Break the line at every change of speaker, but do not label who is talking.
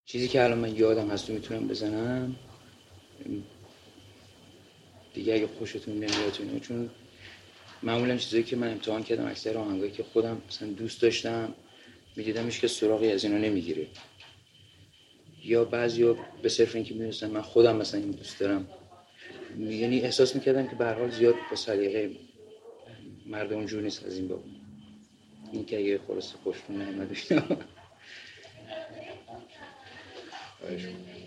چیزی که الان من یادم هست و میتونم بزنم دیگه، اگه خوشتون نمیاد، چون معمولا چیزایی که من امتحان کردم اکثر آهنگایی که خودم مثلا دوست داشتم میدیدمش که سراغی از اینا نمیگیره، یا بعضیا به صرف اینکه میدونستن من خودم مثلا این دوست دارم، یعنی احساس میکردم که به هر حال زیاد با سلیقه مردم اونجور نیست از این باب. این که اگه خلاص خوشتون نمیاد